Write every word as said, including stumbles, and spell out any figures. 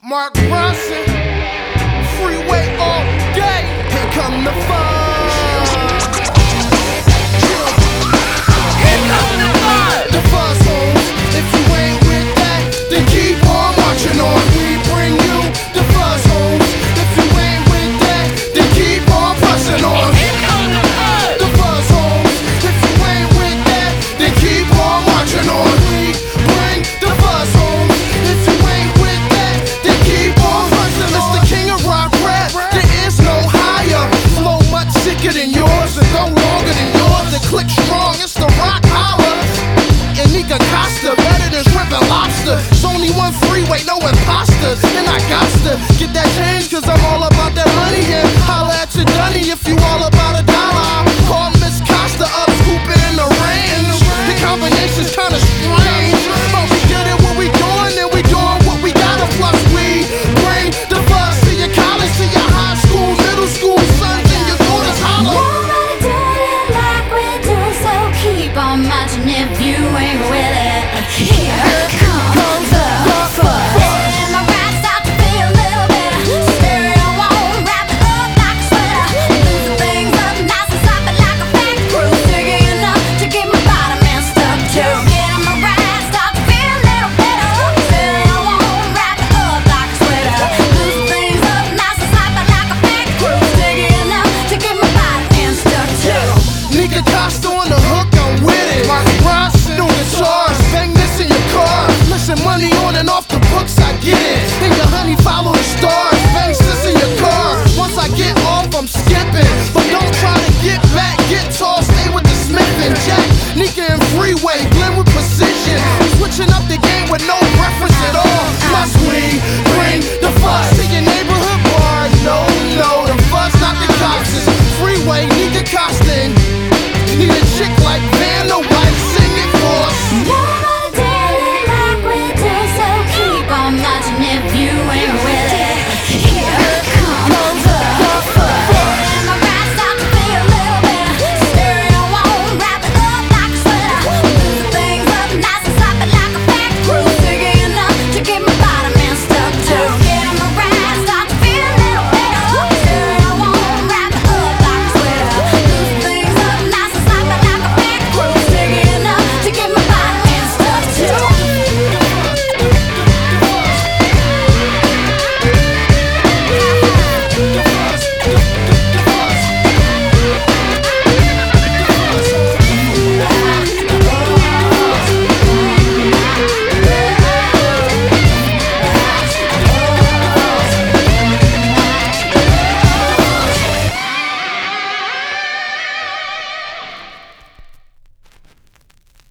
Mark Ronson, freeway all day. Here come the fun. Here come the fun. The fuzz homes. If you ain't with that, then keep on marching on. We bring you the fuzz homes. If you ain't with that, then keep on pressing on. Here come the fun. The fuzz homes. If you ain't with that, then keep on marching on. We bring the fuzz homes. If you ain't with that, then keep on pressing on. It's the king of rock rap. There is no higher. Flow much sicker than yours and go longer than yours. And click strong. It's the rock holler. And Nika Costa, better than shrimp and lobster. It's only one freeway, no imposters. And I got to get that change, cause I'm all about that money. And holla at your dunny if you all about a dollar. Call Miss Costa up, scooping in the rain. The combination's kinda strange, but we get it what we doing, and we doing what we gotta. Plus we bring the buzz to your college, to your high school, middle school sons, and your daughters holler. Nobody do it like we do, so keep on marching if you ain't with it. Here comes the fuzz. And my ride start to feel a little better. Stereo on, wrap it up like a sweater. Losing things up nice and sloppy like a fat crew. Sticky enough to keep my bottom man stuck to. Getting my ride start to feel a little better. Stereo on, wrap it up like a sweater. Losing things up nice and sloppy like a fat crew. Sticky enough to keep my bottom man stuck to. Nika Costa on the hook, I'm with it. Mark Ronson on the charge, bang this in your car. Listen, money on and off the books, I get it. And your honey follow the stars, bang this in your car. Once I get off, I'm skipping. But don't try to get back, get tall, stay with the Smith and Jack. Nika and freeway, blend with precision. We switching up the game with no preference at all. Must we bring the fuzz to your neighborhood bar? No, no, the fuzz, not the cops. It's freeway, Nika Costa. Need a chick like Vanna White, sing it for us. Nobody do it like we do, so keep on marching if you